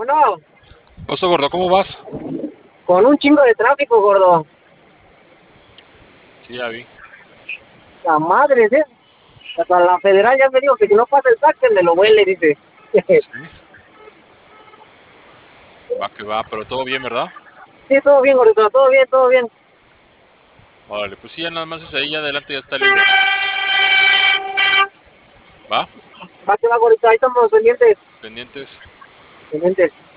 no? Oso gordo, ¿cómo vas? Con un chingo de tráfico, gordo. Sí, ya vi. La madre, ¿eh? Hasta la federal ya me dijo que si no pasa el taxi, me lo huele, dice. Sí. Va que va, pero todo bien, ¿verdad? Sí, todo bien, gordito, todo bien, todo bien. Vale, pues sí, ya nada más es ahí, ya adelante ya está libre. ¿Va? Va que va, gordito, ahí estamos pendientes. Pendientes. Pendientes.